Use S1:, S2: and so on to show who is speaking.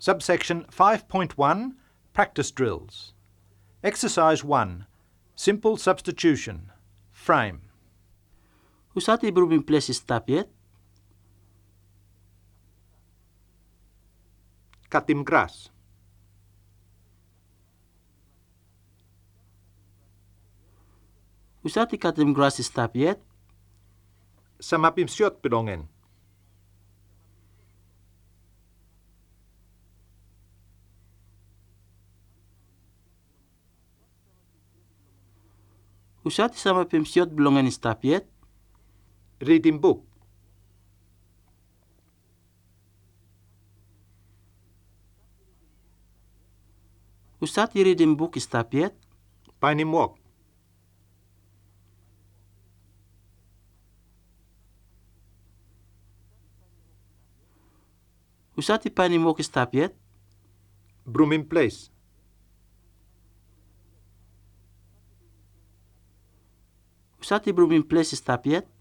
S1: Subsection 5.1 Practice Drills. Exercise 1 Simple Substitution. Frame.
S2: Usati brubin place stop yet?
S1: Cutting grass.
S2: Usati katim grass stop yet?
S1: Samapim syot pedongen.
S2: Usati sama pimsiot belongan stop yet?
S1: Reading book.
S2: Usati reading book stop yet?
S1: Painim walk.
S2: Usati panim walk stop yet?
S1: Broom in place.
S2: Usati brubin place stop yet?